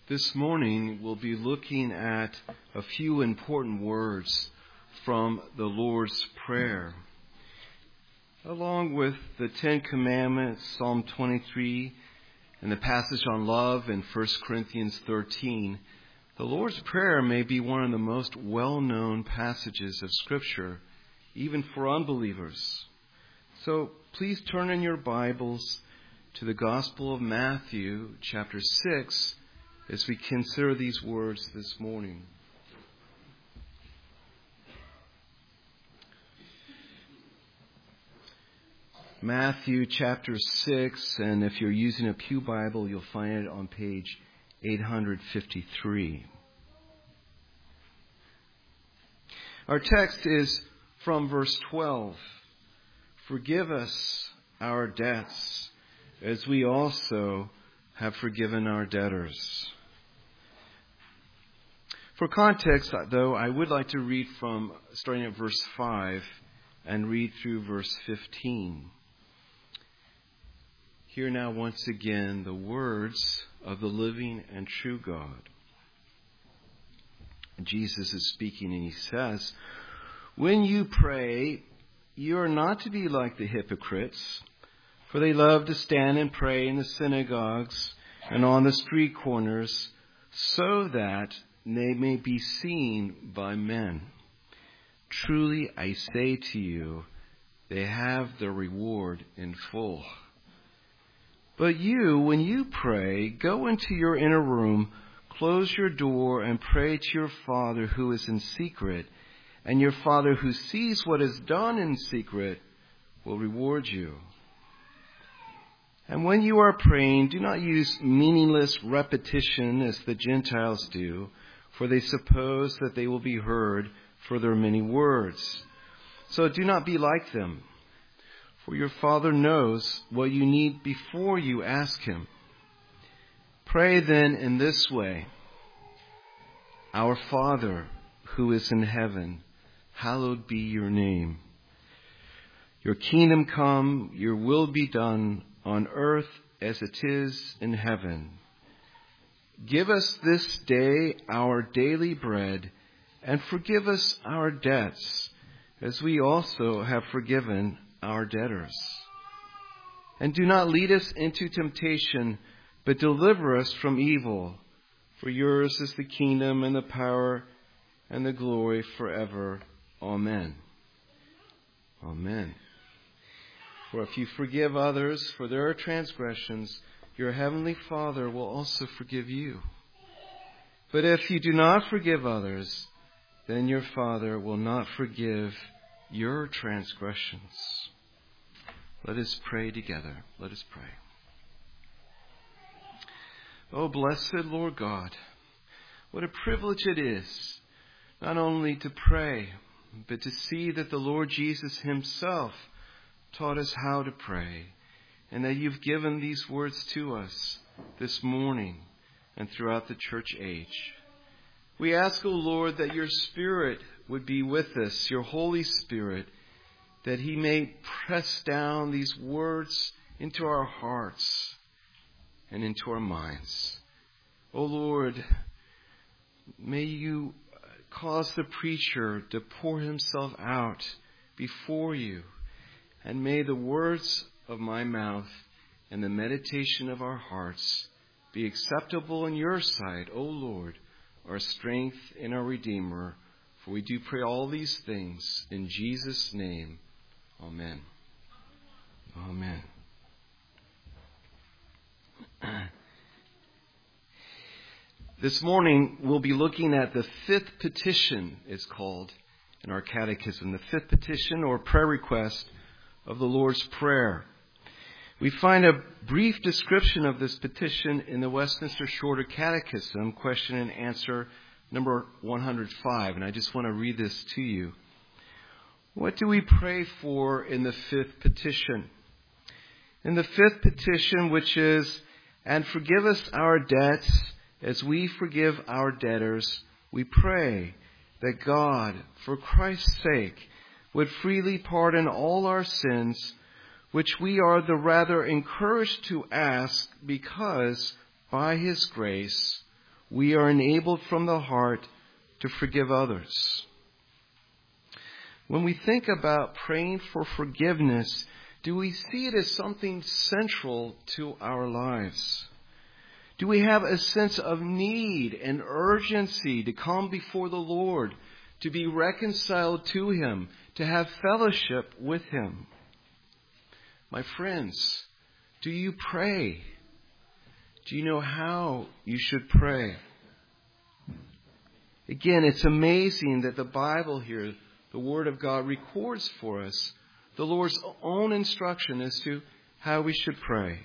This morning we'll be looking at a few important words from the Lord's Prayer. Along with the Ten Commandments, Psalm 23, and the passage on love in 1 Corinthians 13, the Lord's Prayer may be one of the most well-known passages of Scripture, even for unbelievers. So please turn in your Bibles to the Gospel of Matthew, chapter 6, as we consider these words this morning. Matthew chapter 6, and if you're using a Pew Bible, you'll find it on page 853. Our text is from verse 12. Forgive us our debts, as we also have forgiven our debtors. For context, though, I would like to read from starting at verse 5 and read through verse 15. Hear now once again the words of the living and true God. Jesus is speaking and he says, "When you pray, you are not to be like the hypocrites, for they love to stand and pray in the synagogues and on the street corners, so that they may be seen by men. Truly I say to you, they have their reward in full. But you, when you pray, go into your inner room, close your door, and pray to your Father who is in secret, and your Father who sees what is done in secret will reward you. And when you are praying, do not use meaningless repetition as the Gentiles do, for they suppose that they will be heard for their many words. So do not be like them, for your Father knows what you need before you ask Him. Pray then in this way: Our Father who is in heaven, hallowed be your name. Your kingdom come, your will be done on earth as it is in heaven. Give us this day our daily bread, and forgive us our debts, as we also have forgiven our debtors. And do not lead us into temptation, but deliver us from evil. For yours is the kingdom and the power and the glory forever. Amen." Amen. For if you forgive others for their transgressions, your heavenly Father will also forgive you. But if you do not forgive others, then your Father will not forgive your transgressions. Let us pray together. Let us pray. Oh, blessed Lord God, what a privilege it is not only to pray, but to see that the Lord Jesus Himself taught us how to pray, and that you've given these words to us this morning and throughout the church age. We ask, O Lord, that your Spirit would be with us, your Holy Spirit, that He may press down these words into our hearts and into our minds. O Lord, may you cause the preacher to pour himself out before you, and may the words of my mouth and the meditation of our hearts be acceptable in your sight, O Lord, our strength and our Redeemer. For we do pray all these things in Jesus' name. Amen. Amen. This morning we'll be looking at the fifth petition, it's called in our catechism, the fifth petition or prayer request of the Lord's Prayer. We find a brief description of this petition in the Westminster Shorter Catechism, question and answer number 105. And I just want to read this to you. What do we pray for in the fifth petition? In the fifth petition, which is, "And forgive us our debts as we forgive our debtors," we pray that God, for Christ's sake, would freely pardon all our sins, which we are the rather encouraged to ask because, by His grace, we are enabled from the heart to forgive others. When we think about praying for forgiveness, do we see it as something central to our lives? Do we have a sense of need and urgency to come before the Lord, to be reconciled to Him, to have fellowship with Him? My friends, do you pray? Do you know how you should pray? Again, it's amazing that the Bible here, the Word of God, records for us the Lord's own instruction as to how we should pray.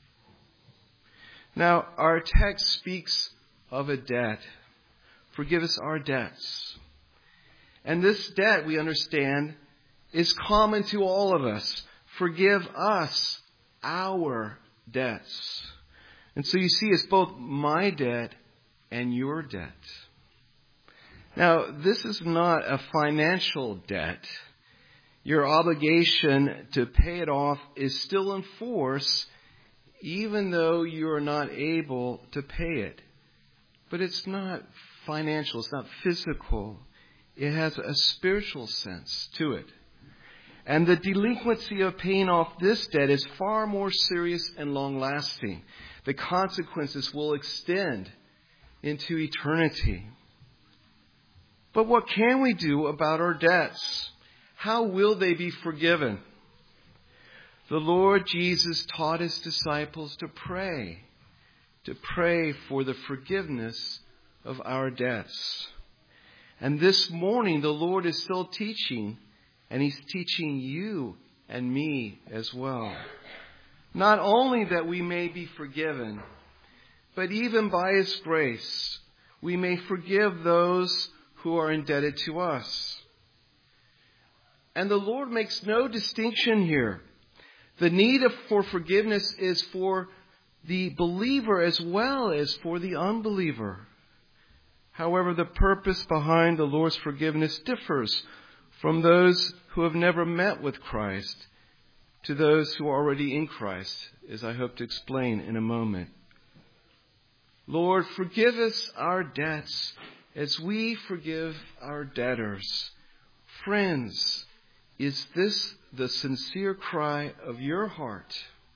Now, our text speaks of a debt. Forgive us our debts. And this debt, we understand, is common to all of us. Forgive us our debts. And so you see, it's both my debt and your debt. Now, this is not a financial debt. Your obligation to pay it off is still in force, even though you are not able to pay it. But it's not financial, it's not physical. It has a spiritual sense to it. And the delinquency of paying off this debt is far more serious and long-lasting. The consequences will extend into eternity. But what can we do about our debts? How will they be forgiven? The Lord Jesus taught His disciples to pray for the forgiveness of our debts. And this morning, the Lord is still teaching, and He's teaching you and me as well. Not only that we may be forgiven, but even by His grace, we may forgive those who are indebted to us. And the Lord makes no distinction here. The need for forgiveness is for the believer as well as for the unbeliever. However, the purpose behind the Lord's forgiveness differs from those who have never met with Christ to those who are already in Christ, as I hope to explain in a moment. Lord, forgive us our debts as we forgive our debtors. Friends, is this the sincere cry of your heart?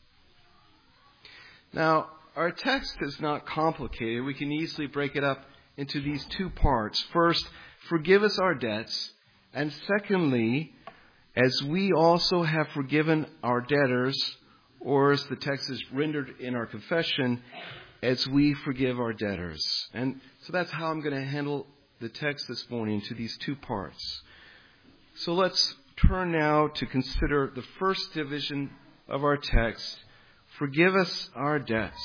Now, our text is not complicated. We can easily break it up into these two parts. First, forgive us our debts. And secondly, as we also have forgiven our debtors, or as the text is rendered in our confession, as we forgive our debtors. And so that's how I'm going to handle the text this morning, to these two parts. So let's turn now to consider the first division of our text. Forgive us our debts.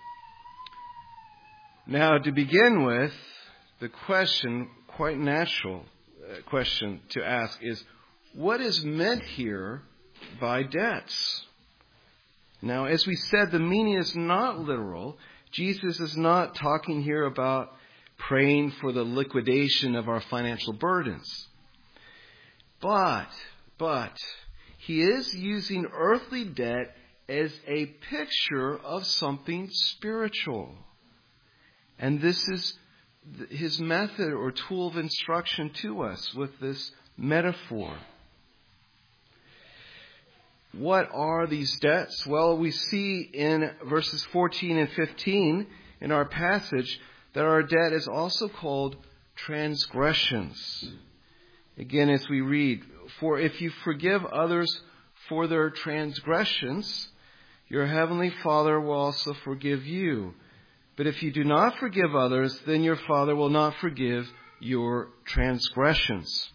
Now, to begin with, the question, quite natural question to ask, is what is meant here by debts? Now, as we said, the meaning is not literal. Jesus is not talking here about praying for the liquidation of our financial burdens. But He is using earthly debt as a picture of something spiritual. And this is His method or tool of instruction to us with this metaphor. What are these debts? Well, we see in verses 14 and 15 in our passage that our debt is also called transgressions. Again, as we read, for if you forgive others for their transgressions, your heavenly Father will also forgive you. But if you do not forgive others, then your Father will not forgive your transgressions.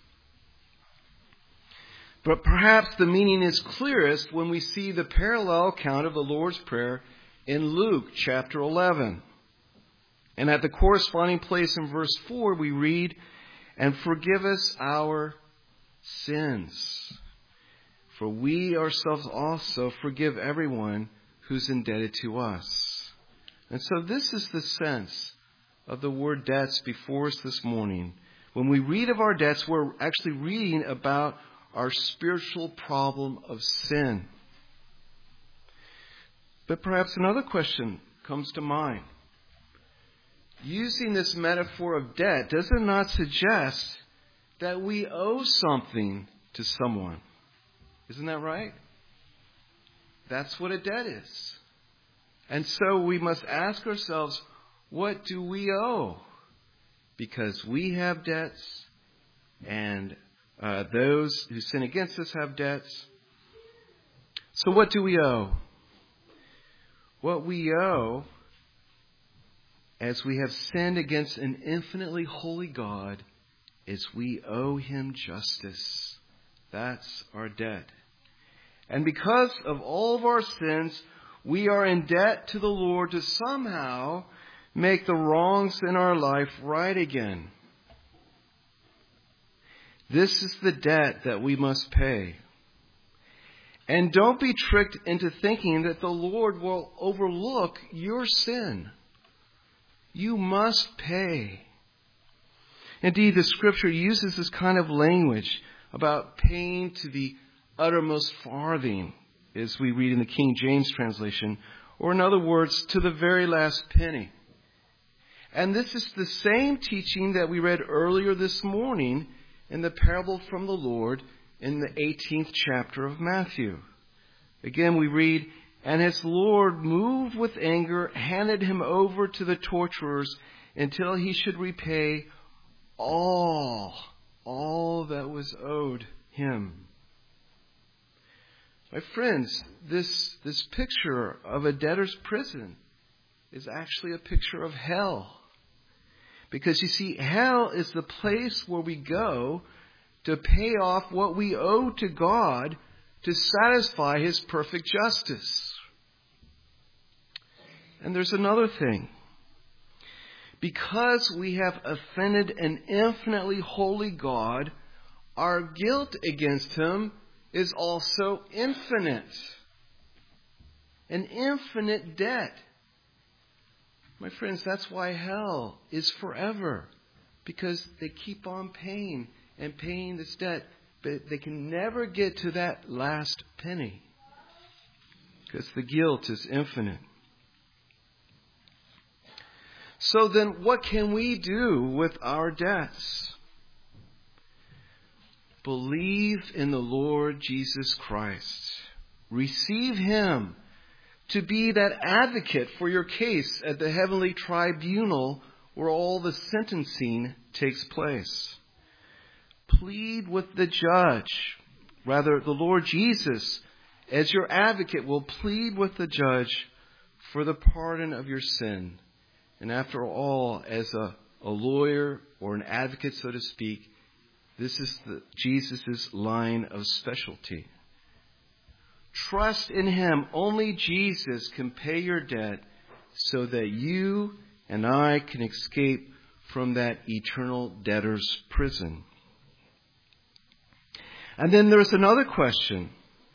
But perhaps the meaning is clearest when we see the parallel account of the Lord's Prayer in Luke chapter 11. And at the corresponding place in verse 4, we read, and forgive us our sins, for we ourselves also forgive everyone who's indebted to us. And so this is the sense of the word debts before us this morning. When we read of our debts, we're actually reading about our spiritual problem of sin. But perhaps another question comes to mind. using this metaphor of debt, does it not suggest that we owe something to someone? Isn't that right? That's what a debt is. And so we must ask ourselves, what do we owe? Because we have debts, and those who sin against us have debts. So what do we owe? What we owe, as we have sinned against an infinitely holy God, is we owe Him justice. That's our debt. And because of all of our sins, we are in debt to the Lord to somehow make the wrongs in our life right again. This is the debt that we must pay. And don't be tricked into thinking that the Lord will overlook your sin. You must pay. Indeed, the Scripture uses this kind of language about paying to the uttermost farthing, as we read in the King James translation, or in other words, to the very last penny. And this is the same teaching that we read earlier this morning in the parable from the Lord in the 18th chapter of Matthew. Again, we read, "And his Lord, moved with anger, handed him over to the torturers until he should repay all that was owed him." My friends, this picture of a debtor's prison is actually a picture of hell. Because you see, hell is the place where we go to pay off what we owe to God to satisfy His perfect justice. And there's another thing. Because we have offended an infinitely holy God, our guilt against Him is also infinite. An infinite debt. My friends, that's why hell is forever. Because they keep on paying and paying this debt. But they can never get to that last penny. Because the guilt is infinite. So then what can we do with our debts? Believe in the Lord Jesus Christ. Receive Him to be that advocate for your case at the heavenly tribunal where all the sentencing takes place. Plead with the judge. Rather, the Lord Jesus, as your advocate, will plead with the judge for the pardon of your sin. And after all, as a lawyer or an advocate, so to speak, this is Jesus' line of specialty. Trust in Him. Only Jesus can pay your debt so that you and I can escape from that eternal debtor's prison. And then there's another question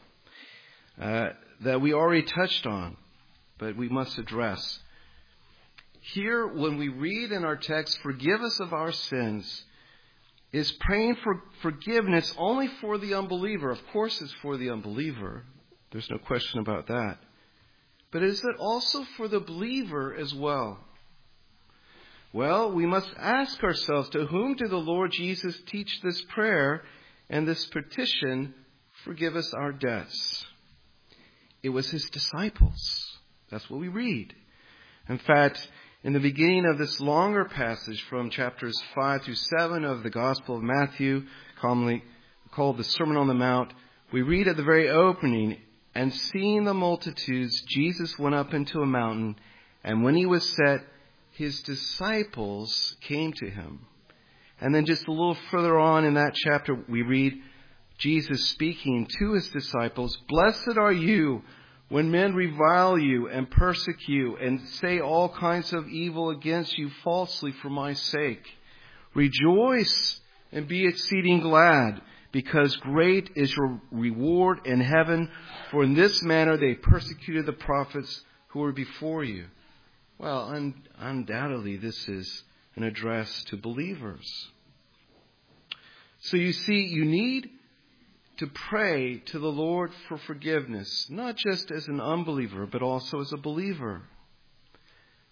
that we already touched on, but we must address. Here, when we read in our text, "Forgive us of our sins," is praying for forgiveness only for the unbeliever. Of course it's for the unbeliever. There's no question about that. But is it also for the believer as well? Well, we must ask ourselves, to whom did the Lord Jesus teach this prayer and this petition, "Forgive us our debts"? It was His disciples. That's what we read. In fact, in the beginning of this longer passage from chapters 5 through 7 of the Gospel of Matthew, commonly called the Sermon on the Mount, we read at the very opening, "And seeing the multitudes, Jesus went up into a mountain, and when He was set, His disciples came to Him." And then just a little further on in that chapter, we read Jesus speaking to His disciples, "Blessed are you when men revile you and persecute you and say all kinds of evil against you falsely for my sake. Rejoice and be exceeding glad, because great is your reward in heaven, for in this manner they persecuted the prophets who were before you." Well, undoubtedly this is an address to believers. So you see, you need to pray to the Lord for forgiveness, not just as an unbeliever, but also as a believer.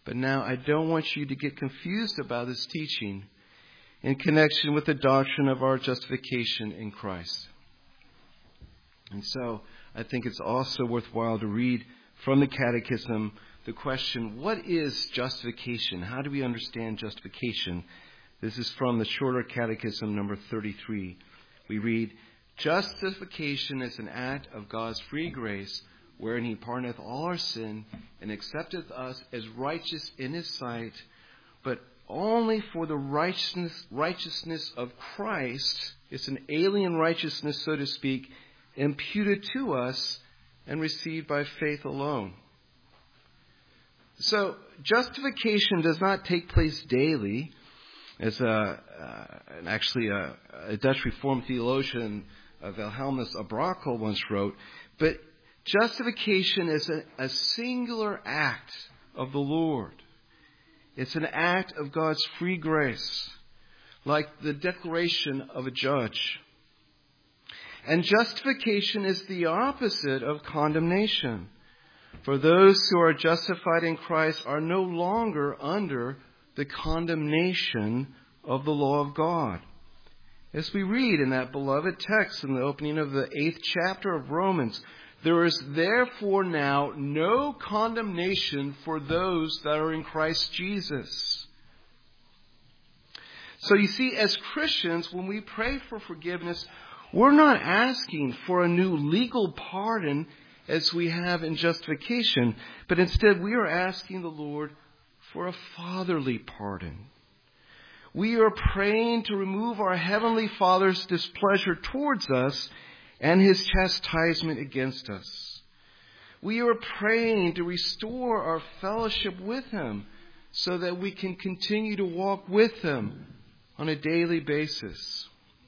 But now I don't want you to get confused about this teaching in connection with the doctrine of our justification in Christ. And so I think it's also worthwhile to read from the Catechism the question, what is justification? How do we understand justification? This is from the Shorter Catechism, number 33. We read, "Justification is an act of God's free grace, wherein he pardoneth all our sin, and accepteth us as righteous in his sight, but only for the righteousness of Christ." It's an alien righteousness, so to speak, imputed to us and received by faith alone. So justification does not take place daily, as actually a Dutch Reformed theologian, Wilhelmus à Brakel, once wrote. But justification is a singular act of the Lord. It's an act of God's free grace, like the declaration of a judge. And justification is the opposite of condemnation. For those who are justified in Christ are no longer under the condemnation of the law of God. As we read in that beloved text in the opening of the 8th chapter of Romans, there is therefore now no condemnation for those that are in Christ Jesus. So you see, as Christians, when we pray for forgiveness, we're not asking for a new legal pardon as we have in justification, but instead we are asking the Lord for a fatherly pardon. We are praying to remove our Heavenly Father's displeasure towards us and his chastisement against us. We are praying to restore our fellowship with him so that we can continue to walk with him on a daily basis.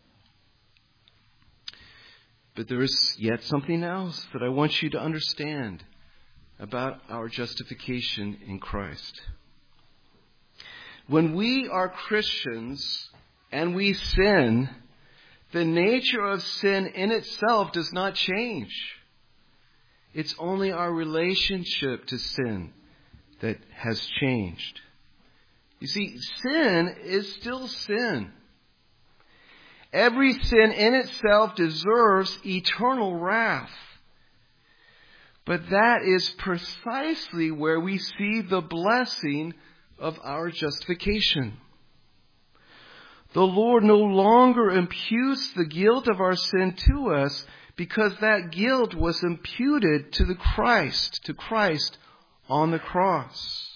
But there is yet something else that I want you to understand about our justification in Christ. When we are Christians and we sin, the nature of sin in itself does not change. It's only our relationship to sin that has changed. You see, sin is still sin. Every sin in itself deserves eternal wrath. But that is precisely where we see the blessing of our justification. The Lord no longer imputes the guilt of our sin to us because that guilt was imputed to Christ on the cross.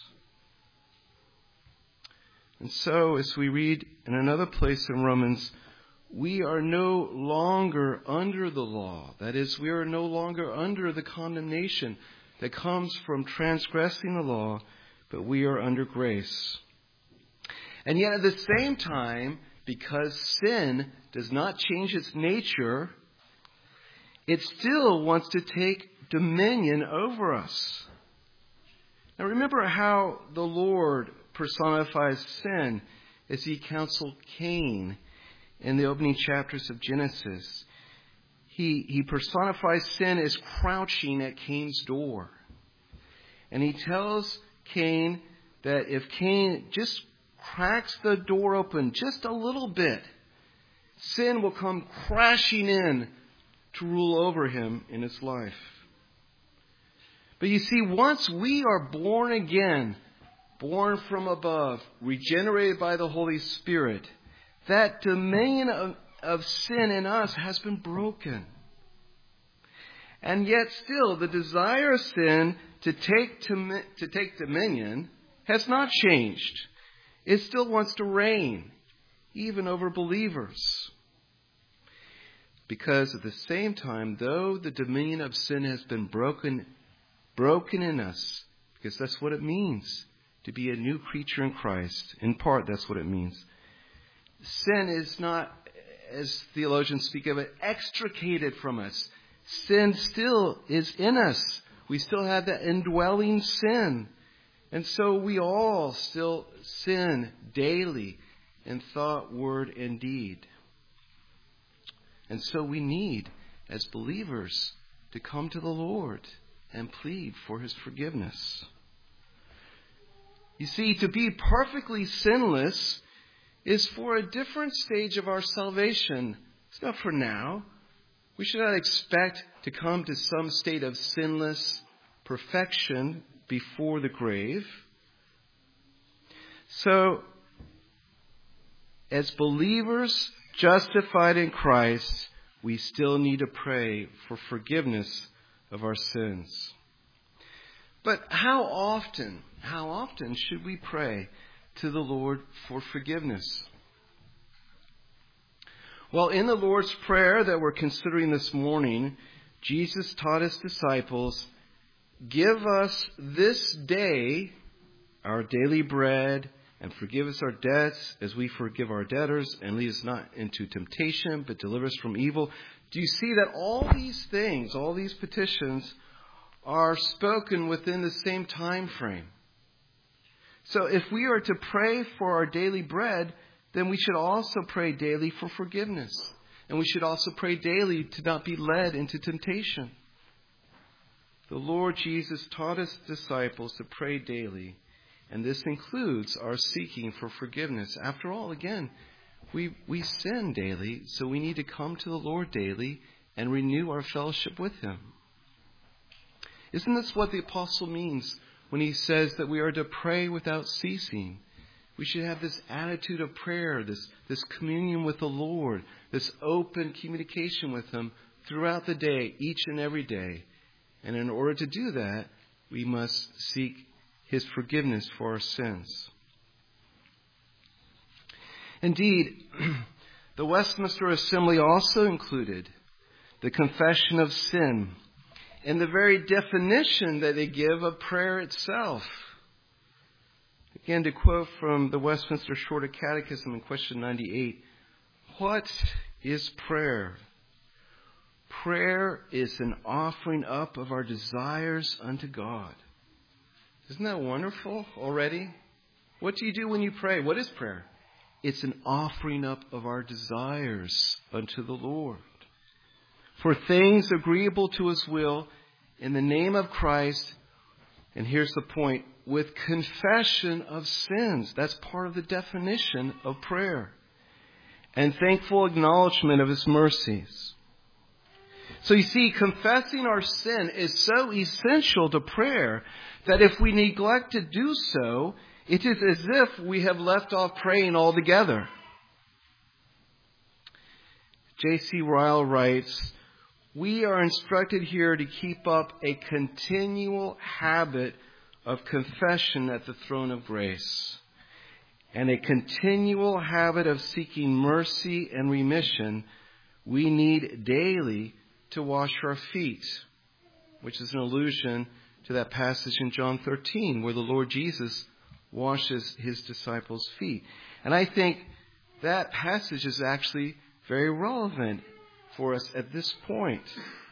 And so, as we read in another place in Romans, we are no longer under the law. That is, we are no longer under the condemnation that comes from transgressing the law, but we are under grace. And yet at the same time, because sin does not change its nature, it still wants to take dominion over us. Now remember how the Lord personifies sin as he counseled Cain in the opening chapters of Genesis. He personifies sin as crouching at Cain's door. And he tells Cain that if Cain just cracks the door open just a little bit, sin will come crashing in to rule over him in his life. But you see, once we are born again, born from above, regenerated by the Holy Spirit, that dominion of sin in us has been broken. And yet still, the desire of sin to take dominion has not changed. It still wants to reign, even over believers. Because at the same time, though the dominion of sin has been broken in us, because that's what it means to be a new creature in Christ. In part, that's what it means. Sin is not, as theologians speak of it, extricated from us. Sin still is in us. We still have that indwelling sin. And so we all still sin daily in thought, word, and deed. And so we need, as believers, to come to the Lord and plead for his forgiveness. You see, to be perfectly sinless is for a different stage of our salvation. It's not for now. We should not expect to come to some state of sinless perfection before the grave. So, as believers justified in Christ, we still need to pray for forgiveness of our sins. But how often should we pray to the Lord for forgiveness? Well, in the Lord's Prayer that we're considering this morning, Jesus taught his disciples, "Give us this day our daily bread, and forgive us our debts as we forgive our debtors, and lead us not into temptation, but deliver us from evil." Do you see that all these things, all these petitions, are spoken within the same time frame? So if we are to pray for our daily bread, then we should also pray daily for forgiveness. And we should also pray daily to not be led into temptation. The Lord Jesus taught his disciples to pray daily, and this includes our seeking for forgiveness. After all, again, we sin daily, so we need to come to the Lord daily and renew our fellowship with him. Isn't this what the apostle means when he says that we are to pray without ceasing? We should have this attitude of prayer, this communion with the Lord, this open communication with him throughout the day, each and every day. And in order to do that, we must seek his forgiveness for our sins. Indeed, the Westminster Assembly also included the confession of sin in the very definition that they give of prayer itself. Again, to quote from the Westminster Shorter Catechism in question 98, "What is prayer? Prayer is an offering up of our desires unto God." Isn't that wonderful already? What do you do when you pray? What is prayer? It's an offering up of our desires unto the Lord, for things agreeable to his will, in the name of Christ. And here's the point, with confession of sins. That's part of the definition of prayer. And thankful acknowledgement of his mercies. So you see, confessing our sin is so essential to prayer that if we neglect to do so, it is as if we have left off praying altogether. J.C. Ryle writes, "We are instructed here to keep up a continual habit of confession at the throne of grace, and a continual habit of seeking mercy and remission. We need daily to wash our feet," which is an allusion to that passage in John 13 where the Lord Jesus washes his disciples' feet. And I think that passage is actually very relevant for us at this point.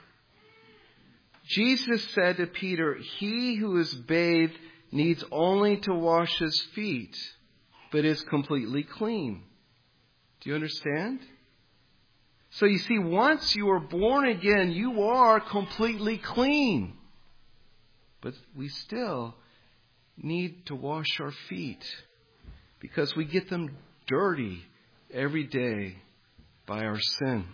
Jesus said to Peter, "He who is bathed needs only to wash his feet, but is completely clean." Do you understand? So you see, once you are born again, you are completely clean. But we still need to wash our feet because we get them dirty every day by our sin.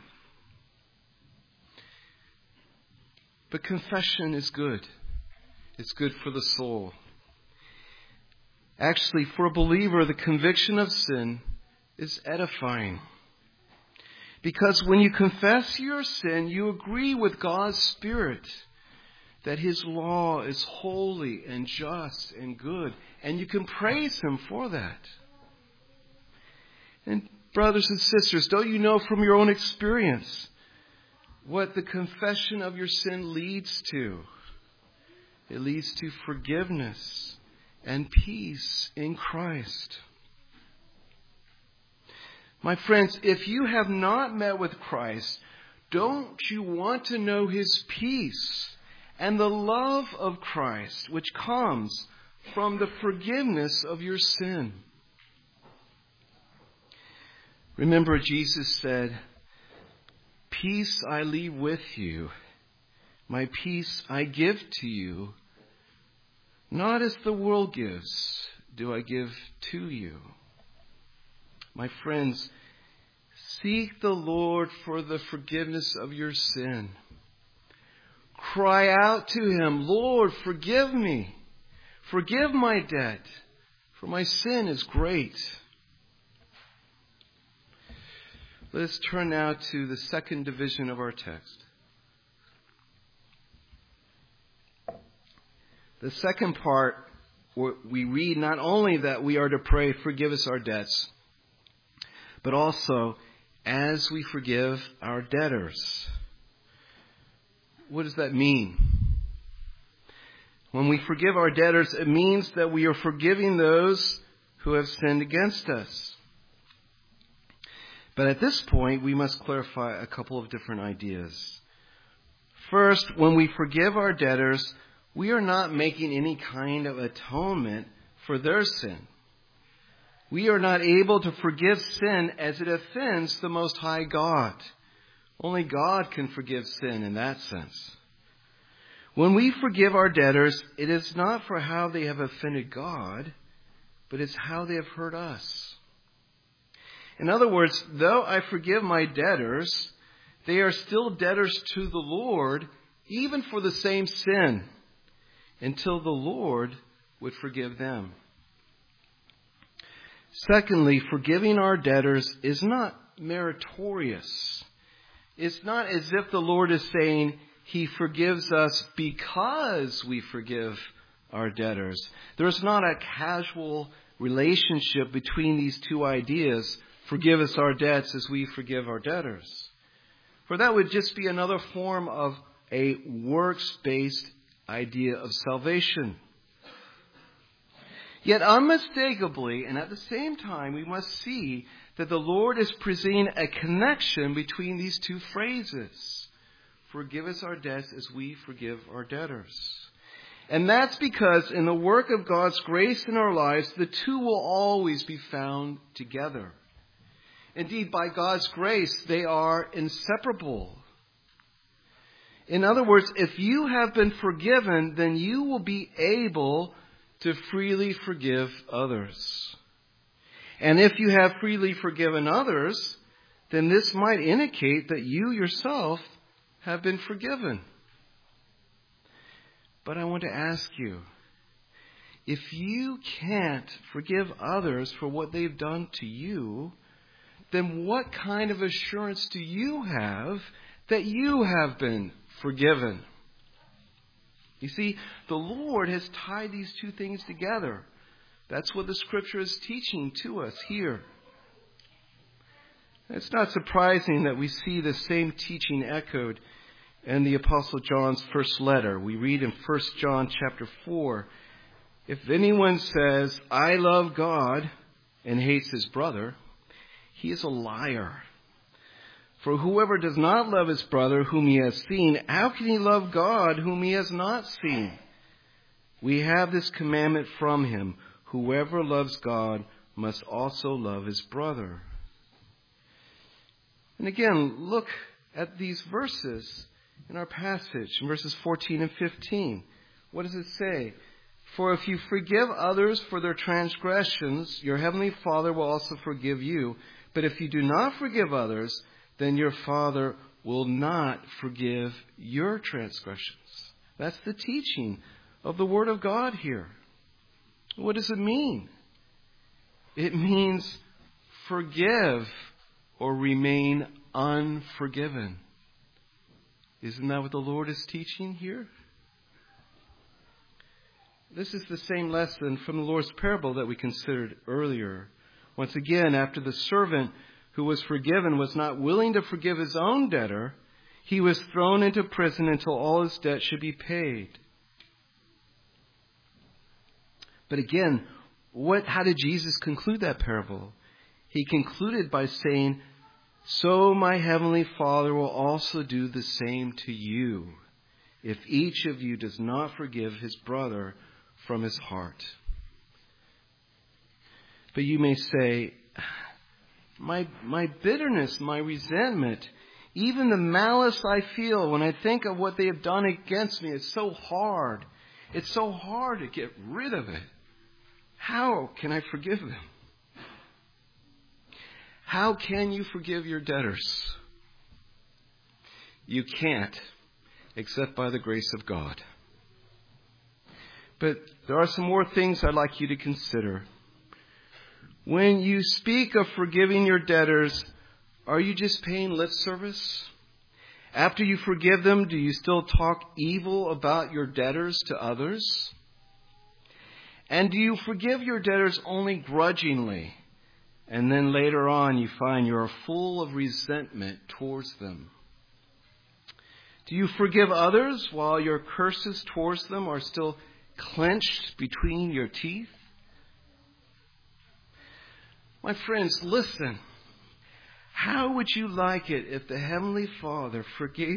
But confession is good. It's good for the soul. Actually, for a believer, the conviction of sin is edifying. Because when you confess your sin, you agree with God's Spirit that his law is holy and just and good. And you can praise him for that. And brothers and sisters, don't you know from your own experience what the confession of your sin leads to? It leads to forgiveness and peace in Christ. My friends, if you have not met with Christ, don't you want to know his peace and the love of Christ, which comes from the forgiveness of your sin? Remember, Jesus said, "Peace I leave with you, my peace I give to you. Not as the world gives, do I give to you? My friends, seek the Lord for the forgiveness of your sin. Cry out to Him, Lord, forgive me. Forgive my debt, for my sin is great. Let us turn now to the second division of our text. The second part, we read not only that we are to pray, forgive us our debts, but also as we forgive our debtors. What does that mean? When we forgive our debtors, it means that we are forgiving those who have sinned against us. But at this point, we must clarify a couple of different ideas. First, when we forgive our debtors, we are not making any kind of atonement for their sin. We are not able to forgive sin as it offends the Most High God. Only God can forgive sin in that sense. When we forgive our debtors, it is not for how they have offended God, but it's how they have hurt us. In other words, though I forgive my debtors, they are still debtors to the Lord, even for the same sin, until the Lord would forgive them. Secondly, forgiving our debtors is not meritorious. It's not as if the Lord is saying He forgives us because we forgive our debtors. There's not a casual relationship between these two ideas, forgive us our debts as we forgive our debtors. For that would just be another form of a works-based idea of salvation. Yet unmistakably, and at the same time, we must see that the Lord is presenting a connection between these two phrases. Forgive us our debts as we forgive our debtors. And that's because in the work of God's grace in our lives, the two will always be found together. Indeed, by God's grace, they are inseparable. In other words, if you have been forgiven, then you will be able to freely forgive others. And if you have freely forgiven others, then this might indicate that you yourself have been forgiven. But I want to ask you, if you can't forgive others for what they've done to you, then what kind of assurance do you have that you have been forgiven? You see, the Lord has tied these two things together. That's what the Scripture is teaching to us here. It's not surprising that we see the same teaching echoed in the Apostle John's first letter. We read in 1 John chapter 4, if anyone says, I love God, and hates his brother, he is a liar. For whoever does not love his brother whom he has seen, how can he love God whom he has not seen? We have this commandment from him. Whoever loves God must also love his brother. And again, look at these verses in our passage, in verses 14 and 15. What does it say? For if you forgive others for their transgressions, your heavenly Father will also forgive you. But if you do not forgive others, then your Father will not forgive your transgressions. That's the teaching of the Word of God here. What does it mean? It means forgive or remain unforgiven. Isn't that what the Lord is teaching here? This is the same lesson from the Lord's parable that we considered earlier. Once again, after the servant who was forgiven was not willing to forgive his own debtor, he was thrown into prison until all his debt should be paid. But again, how did Jesus conclude that parable? He concluded by saying, so my heavenly Father will also do the same to you, if each of you does not forgive his brother from his heart. But you may say, my bitterness, my resentment, even the malice I feel when I think of what they have done against me, it's so hard. It's so hard to get rid of it. how can I forgive them? How can you forgive your debtors? You can't, except by the grace of God. But there are some more things I'd like you to consider. When you speak of forgiving your debtors, are you just paying lip service? After you forgive them, do you still talk evil about your debtors to others? And do you forgive your debtors only grudgingly, and then later on you find you're full of resentment towards them? Do you forgive others while your curses towards them are still clenched between your teeth? My friends, listen. How would you like it if the Heavenly Father forgave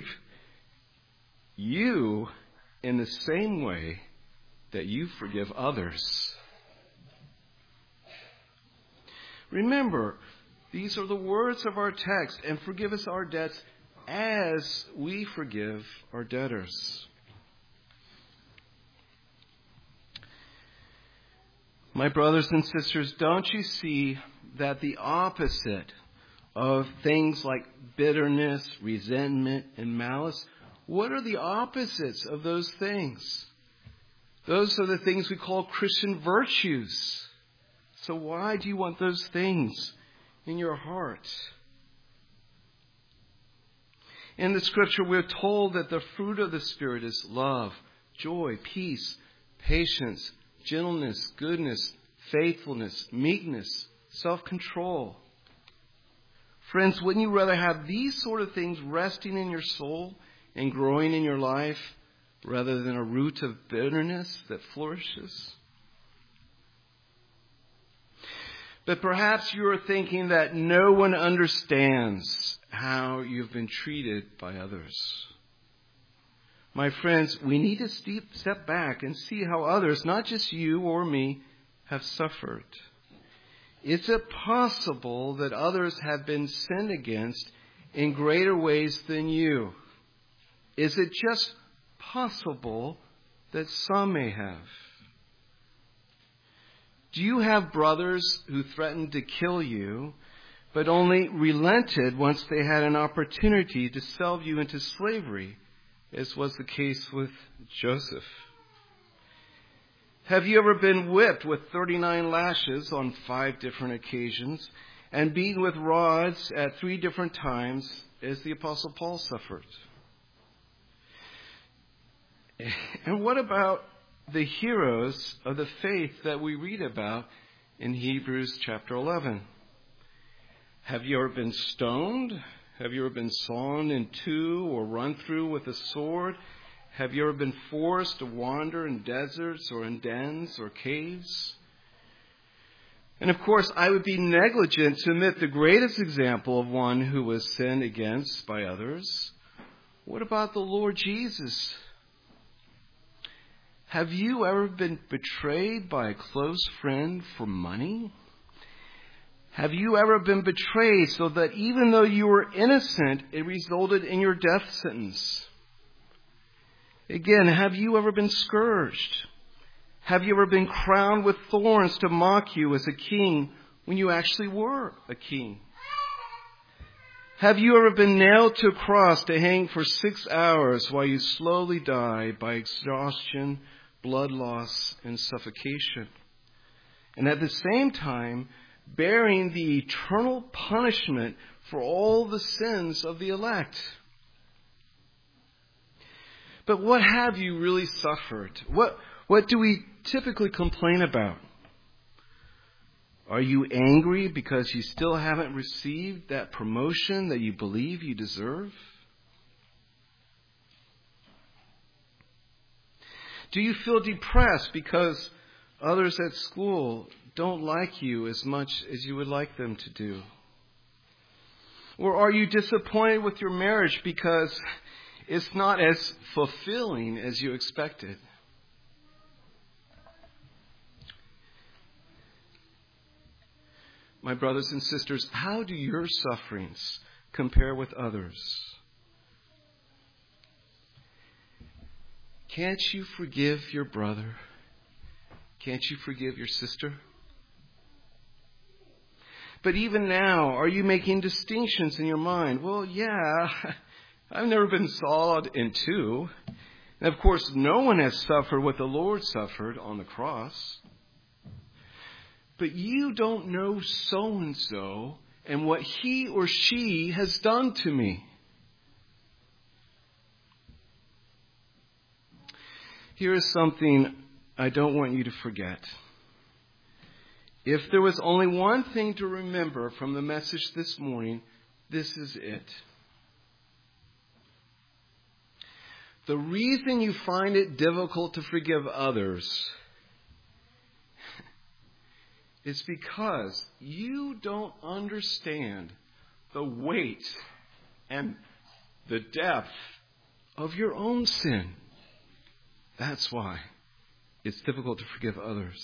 you in the same way that you forgive others? Remember, these are the words of our text, and forgive us our debts as we forgive our debtors. My brothers and sisters, don't you see that the opposite of things like bitterness, resentment, and malice, what are the opposites of those things? Those are the things we call Christian virtues. So why do you want those things in your heart? In the Scripture, we're told that the fruit of the Spirit is love, joy, peace, patience, gentleness, goodness, faithfulness, meekness, self-control. Friends, wouldn't you rather have these sort of things resting in your soul and growing in your life rather than a root of bitterness that flourishes? But perhaps you are thinking that no one understands how you've been treated by others. My friends, we need to step back and see how others, not just you or me, have suffered. Is it possible that others have been sinned against in greater ways than you? Is it just possible that some may have? Do you have brothers who threatened to kill you, but only relented once they had an opportunity to sell you into slavery, as was the case with Joseph? Have you ever been whipped with 39 lashes on 5 different occasions and beaten with rods at 3 different times, as the Apostle Paul suffered? And what about the heroes of the faith that we read about in Hebrews chapter 11? Have you ever been stoned? Have you ever been sawn in two or run through with a sword? Have you ever been forced to wander in deserts or in dens or caves? And of course, I would be negligent to omit the greatest example of one who was sinned against by others. What about the Lord Jesus? Have you ever been betrayed by a close friend for money? Have you ever been betrayed so that even though you were innocent, it resulted in your death sentence? Again, have you ever been scourged? Have you ever been crowned with thorns to mock you as a king when you actually were a king? Have you ever been nailed to a cross to hang for 6 hours while you slowly die by exhaustion, blood loss, and suffocation? And at the same time, bearing the eternal punishment for all the sins of the elect. But what have you really suffered? What do we typically complain about? Are you angry because you still haven't received that promotion that you believe you deserve? Do you feel depressed because others at school don't like you as much as you would like them to do? Or are you disappointed with your marriage because it's not as fulfilling as you expected? My brothers and sisters, how do your sufferings compare with others? Can't you forgive your brother? Can't you forgive your sister? But even now, are you making distinctions in your mind? Well, yeah, I've never been sawed in two. And of course, no one has suffered what the Lord suffered on the cross. But you don't know so-and-so and what he or she has done to me. Here is something I don't want you to forget. If there was only one thing to remember from the message this morning, this is it. The reason you find it difficult to forgive others is because you don't understand the weight and the depth of your own sin. That's why it's difficult to forgive others.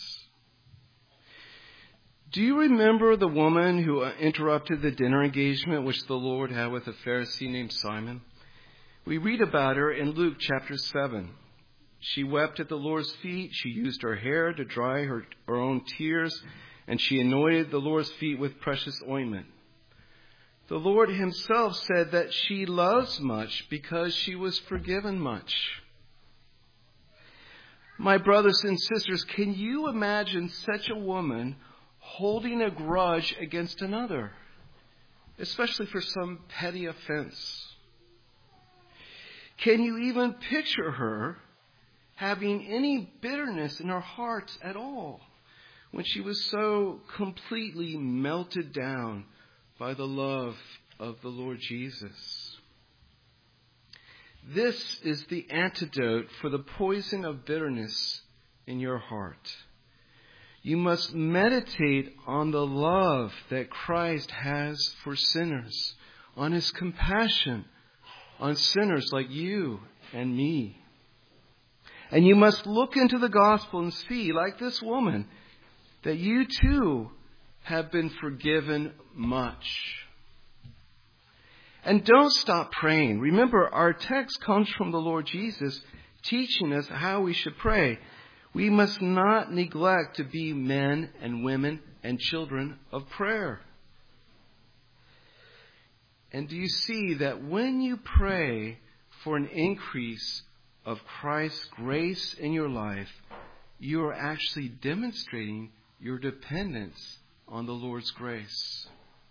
Do you remember the woman who interrupted the dinner engagement which the Lord had with a Pharisee named Simon? We read about her in Luke chapter 7. She wept at the Lord's feet. She used her hair to dry her own tears, and she anointed the Lord's feet with precious ointment. The Lord himself said that she loves much because she was forgiven much. My brothers and sisters, can you imagine such a woman holding a grudge against another, especially for some petty offense? Can you even picture her having any bitterness in her heart at all when she was so completely melted down by the love of the Lord Jesus? This is the antidote for the poison of bitterness in your heart. You must meditate on the love that Christ has for sinners, on his compassion on sinners like you and me. And you must look into the gospel and see, like this woman, that you too have been forgiven much. And don't stop praying. Remember, our text comes from the Lord Jesus teaching us how we should pray. We must not neglect to be men and women and children of prayer. And do you see that when you pray for an increase of Christ's grace in your life, you are actually demonstrating your dependence on the Lord's grace?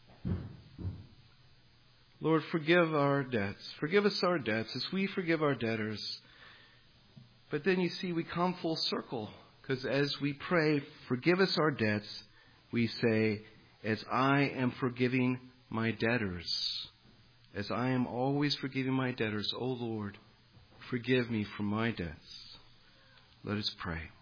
Lord, forgive our debts. Forgive us our debts as we forgive our debtors. But then you see, we come full circle, because as we pray, forgive us our debts, we say, as I am forgiving my debtors. As I am always forgiving my debtors, O Lord, forgive me for my debts. Let us pray.